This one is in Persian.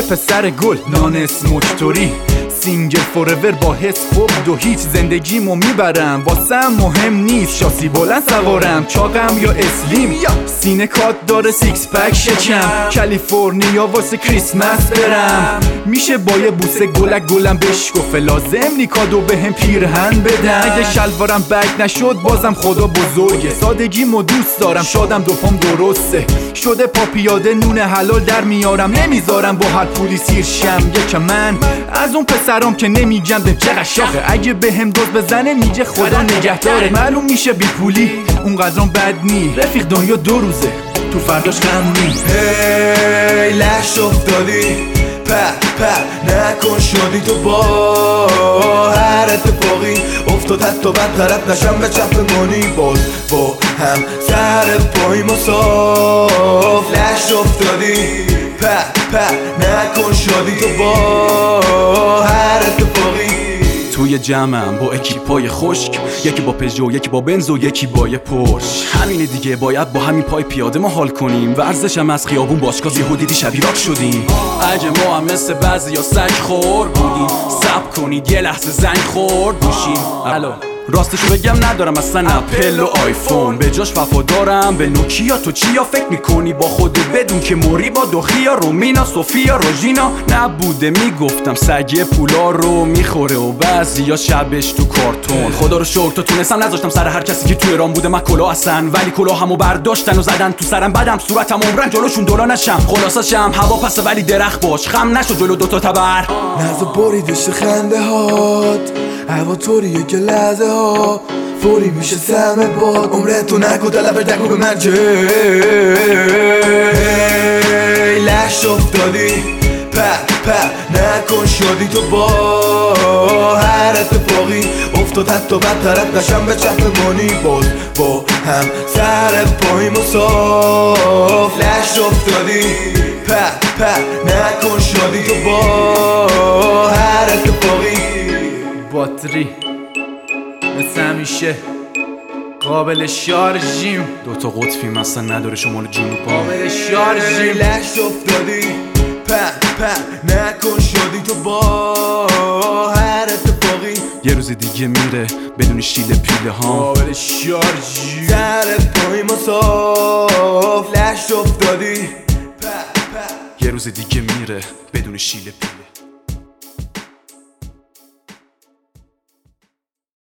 یه پسر گل نانس مکتوری، سینگل فورور با حس خوب دو هیچ، زندگیمو میبرم واسم مهم نیست، شاسی بلند سوارم چاقم یا اسلیم، سینه کات داره سیکس پک شکم، کالیفرنیا واسه کریسمس برم، میشه با یه بوسه گلک گلم بشکفه، لازم نی کادو بهم پیرهن بدن، اگه شلوارم بگ نشد بازم خدا بزرگه، سادگیمو دوست دارم شادم دوپام درسته، شده پا پیاده نون حلال در میارم، نمیذارم با هر پولی سیر شم، یک من از اون پسرام که نمیگم به چقدر شاخه، اگه بهم دوز بزنه میگه خدا نگهداره، معلوم میشه بی پولی اونقدرام بد نی، رفیق دنیا دو روزه تو فرداش غم نی. هی لش افتادی نکن شدی تو با هر اتفاقی افتاد، حتی بد طرف نشم به چپ منی، باز با هم سر پای مصاف لش افتادی نکن شدی تو با هر اتفاقی. توی جمعم با اکیپای خشک، یکی با پژو یکی با بنز و یکی با یه پرش، همینه دیگه باید با همین پای پیاده ما حال کنیم، ورزشم از خیابون باشگاه یهو دیدی شبیراک شدیم، اگه ما هم مثل بعضی یا سگ خور بودیم صبر کنید یه لحظه زنگ خورد بوشیم. الو راستشو بگم ندارم اصلا اپل و آیفون، به جاش وفادارم به نوکیا، تو چیا فکر میکنی با خودت بدون که موری با دوخیا، رومینا سوفیا روژینا نبوده میگفتم سگه پولا رو میخوره و بعضیا شبش تو کارتون، خدا رو شکر تو تونستم نذاشتم سر هر کسی که توی رام بوده من کلا هستن، ولی کلا همو برداشتن و زدن تو سرم، بعدم صورتم عمرن جلوشون دولا نشم، خلاصشم هوا پسه ولی درخت باش، خم نشو جلو دوتا تبر نزا بریدش خنده هات، هوا طوریه که لحظه ها فوری میشه سم باد، عمرتو نگو دلبر دگو به من لش افتادی نکن شدی تو با هر اتفاقی افتاد، حتی بد طرف نشم به چپ منی، باز با هم سر پای مصاف لش افتادی نکن شدی تو با هر اتفاقی. باتری مثل همیشه قابل شارژیم، دوتا قطفیم اصلا نداره شمال جنوب، قابل شارژیم، لش افتادی نکن شدی تو با هر اتفاقی، یه روز دیگه میره بدون شیل پیله ها، قابل شارژیم، سر پای مصاف لش افتادی یه روز دیگه میره بدون شیل پیله.